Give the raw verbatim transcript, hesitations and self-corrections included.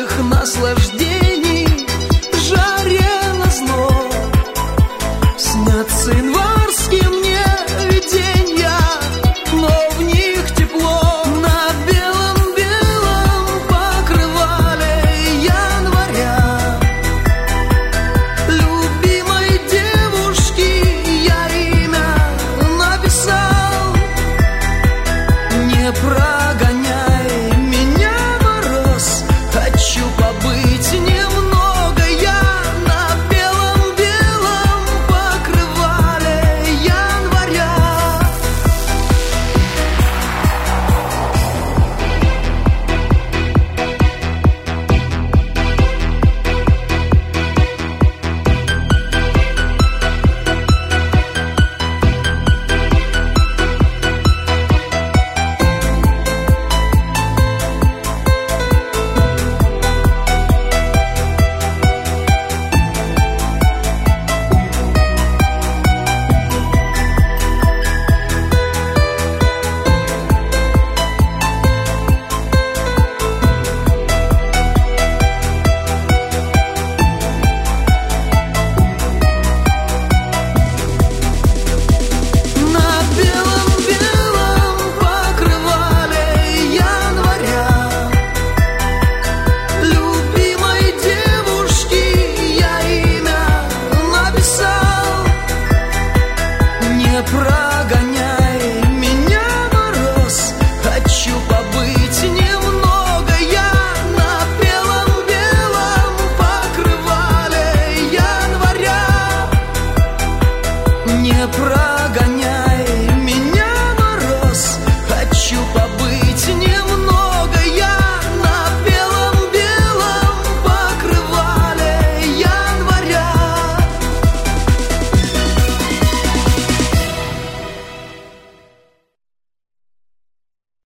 сладких наслаждений жарело зло. Снятся январские мне виденья, но в них тепло. На белом-белом покрывале января любимой девушки я имя написал. Не прогоняй меня, мороз, хочу побыть немного я на белом-белом покрывале января. На белом-белом покрывале января любимой девушки я имя написал. Не прогоняй меня, мороз, хочу побыть немного я на белом-белом покрывале января. Не прогоняй